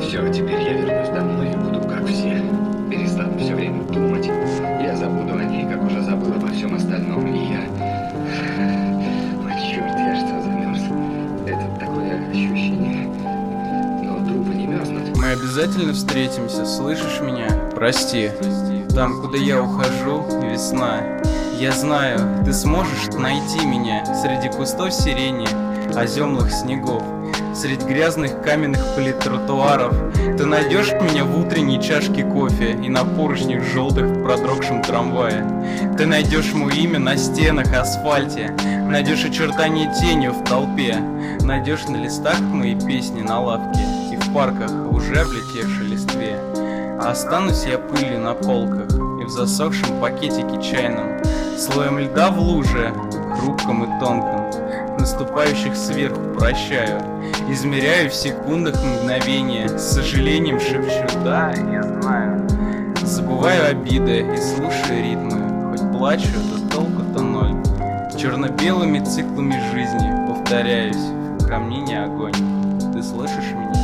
Все, теперь я вернусь домой и буду как все. Перестану все время думать. Я забуду о ней, как уже забыл обо всем остальном. И я... Ой, черт, я что, замерз? Это такое ощущение. Но трупы не мерзнут. Мы обязательно встретимся, слышишь меня? Прости. Там, куда я ухожу, весна. Я знаю, ты сможешь найти меня среди кустов сирени, оземлых снегов, среди грязных каменных плит тротуаров. Ты найдешь меня в утренней чашке кофе и на поручнях желтых в продрогшем трамвае. Ты найдешь мое имя на стенах, асфальте, найдешь очертания тенью в толпе, найдешь на листах мои песни на лавке и в парках уже облетевшей листве. А останусь я пылью на полках и в засохшем пакетике чайном, слоем льда в луже, хрупком и тонком, наступающих сверху прощаю, измеряю в секундах мгновения, с сожалением шепчу: да, я знаю. Забываю обиды и слушаю ритмы, хоть плачу, то толку-то ноль. Черно-белыми циклами жизни повторяюсь, в камнине огонь. Ты слышишь меня?